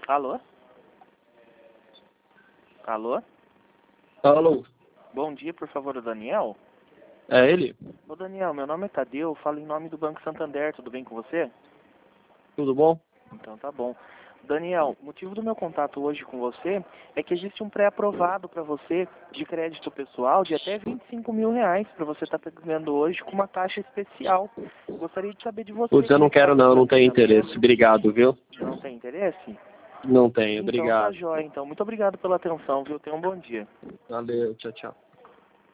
Alô? Alô? Alô, Bom dia, por favor, o Daniel? é ele? Ô Daniel, meu nome é Tadeu, eu falo em nome do Banco Santander, tudo bem com você? Tudo bom? Então tá bom. Daniel, o motivo do meu contato hoje com você é que existe um pré-aprovado para você de crédito pessoal de até R$ 25.000 para você estar pegando hoje com uma taxa especial. Gostaria de saber de você Putz, eu como não é que está quero o seu não, não tenho interesse. planejamento. Obrigado, viu? Não tem interesse? Não tenho, Então tá obrigado. jóia, então. Muito obrigado pela atenção, viu? Tenha um bom dia. Valeu, tchau, tchau.